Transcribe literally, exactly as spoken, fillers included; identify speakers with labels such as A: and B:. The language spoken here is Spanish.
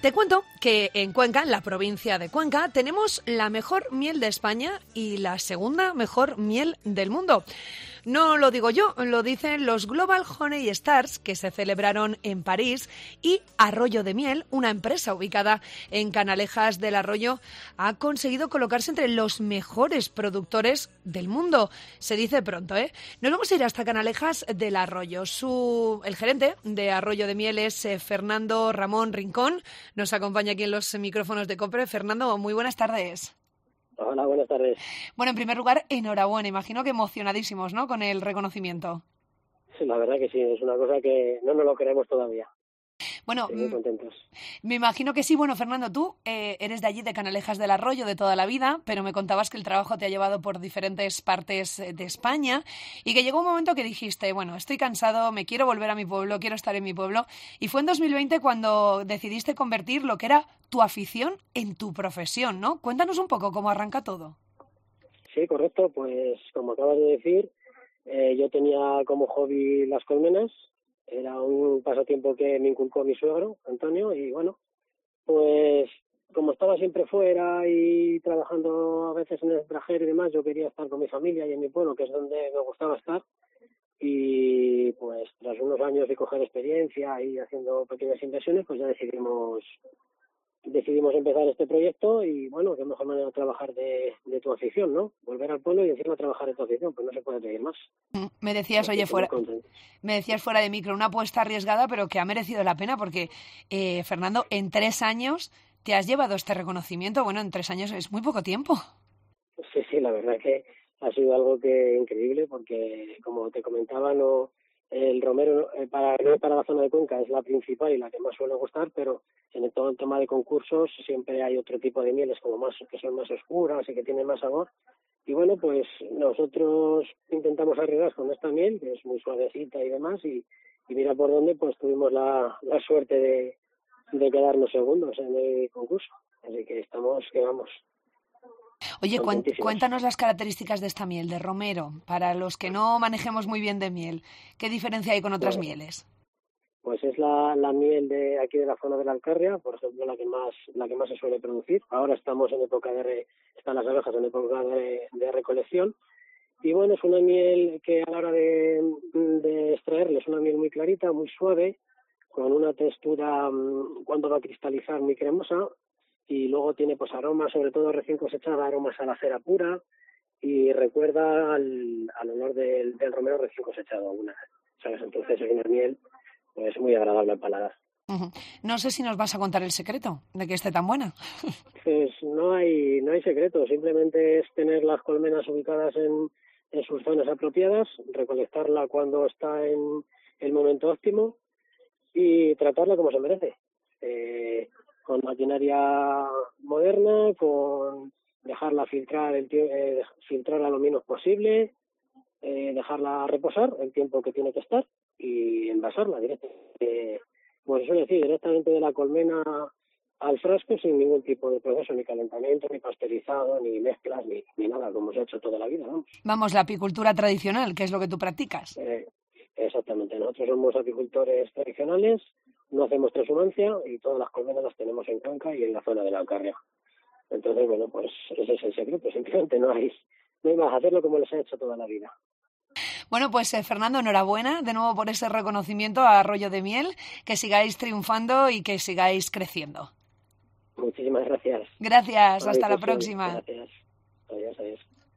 A: Te cuento que en Cuenca, en la provincia de Cuenca, tenemos la mejor miel de España y la segunda mejor miel del mundo. No lo digo yo, lo dicen los Global Honey Stars que se celebraron en París y Arroyo de Miel, una empresa ubicada en Canalejas del Arroyo, ha conseguido colocarse entre los mejores productores del mundo. Se dice pronto, ¿eh? Nos vamos a ir hasta Canalejas del Arroyo. Su, el gerente de Arroyo de Miel es eh, Fernando Ramón Rincón. Nos acompaña aquí en los micrófonos de COPE. Fernando, muy buenas tardes.
B: Hola, buenas tardes.
A: Bueno, en primer lugar, enhorabuena. Imagino que emocionadísimos, ¿no?, con el reconocimiento.
B: Sí, la verdad que sí, es una cosa que no nos lo creemos todavía.
A: Bueno,
B: Estoy muy contentos.
A: Me imagino que sí. Bueno, Fernando, tú eh, eres de allí, de Canalejas del Arroyo, de toda la vida, pero me contabas que el trabajo te ha llevado por diferentes partes de España y que llegó un momento que dijiste, bueno, estoy cansado, me quiero volver a mi pueblo, quiero estar en mi pueblo. Y fue en dos mil veinte cuando decidiste convertir lo que era tu afición en tu profesión, ¿no? Cuéntanos un poco cómo arranca todo.
B: Sí, correcto. Pues como acabas de decir, eh, yo tenía como hobby las colmenas. Era un pasatiempo que me inculcó mi suegro, Antonio, y bueno, pues como estaba siempre fuera y trabajando a veces en el extranjero y demás, yo quería estar con mi familia y en mi pueblo, que es donde me gustaba estar, y pues tras unos años de coger experiencia y haciendo pequeñas inversiones, pues ya decidimos decidimos empezar este proyecto y bueno, qué mejor manera de trabajar de, de tu afición, ¿no? Volver al pueblo y encima trabajar de tu afición, pues no se puede pedir más.
A: Me decías, oye, fuera, me decías fuera de micro, una apuesta arriesgada, pero que ha merecido la pena porque, eh, Fernando, en tres años te has llevado este reconocimiento. Bueno, en tres años es muy poco tiempo.
B: Sí, sí, la verdad que ha sido algo que increíble porque, como te comentaba, no el romero eh, para para la zona de Cuenca es la principal y la que más suele gustar, pero en todo el tema de concursos siempre hay otro tipo de mieles como más que son más oscuras y que tienen más sabor. Y bueno, pues nosotros intentamos arriesgar con esta miel, que es muy suavecita y demás, y, y mira por dónde pues tuvimos la, la suerte de, de quedarnos segundos en el concurso. Así que estamos, que vamos.
A: Oye, cuéntanos las características de esta miel, de romero, para los que no manejemos muy bien de miel. ¿Qué diferencia hay con otras
B: pues,
A: mieles?
B: Pues es la, la miel de aquí de la zona de la Alcarria, por ejemplo, la que más la que más se suele producir. Ahora estamos en época de re, están las abejas en época de, de recolección. Y bueno, es una miel que a la hora de, de extraerla es una miel muy clarita, muy suave, con una textura cuando va a cristalizar muy cremosa. Y luego tiene pues aromas, sobre todo recién cosechada, aromas a la cera pura y recuerda al, al olor del, del romero recién cosechado, una, ¿sabes? Entonces es una miel pues muy agradable al paladar.
A: Uh-huh. No sé si nos vas a contar el secreto de que esté tan buena.
B: Pues no hay no hay secreto, simplemente es tener las colmenas ubicadas en, en sus zonas apropiadas, recolectarla cuando está en el momento óptimo y tratarla como se merece. Eh, con maquinaria moderna, con dejarla filtrar el eh, filtrarla lo menos posible, eh, dejarla reposar el tiempo que tiene que estar y envasarla directamente, eh, pues suele decir, directamente de la colmena al frasco sin ningún tipo de proceso, ni calentamiento, ni pasteurizado, ni mezclas, ni, ni nada, como se ha hecho toda la vida, vamos.
A: Vamos, la apicultura tradicional, que es lo que tú practicas.
B: Eh, exactamente, nosotros somos apicultores tradicionales, no hacemos transhumancia y todas las colmenas las tenemos en Cuenca y en la zona de la Alcarria. Entonces, bueno, pues ese es el secreto, simplemente no hay, no hay más, hacerlo como les ha hecho toda la vida.
A: Bueno, pues eh, Fernando, enhorabuena de nuevo por ese reconocimiento a Arroyo de Miel, que sigáis triunfando y que sigáis creciendo.
B: Muchísimas gracias.
A: Gracias, hasta la próxima.
B: Gracias. Adiós, adiós.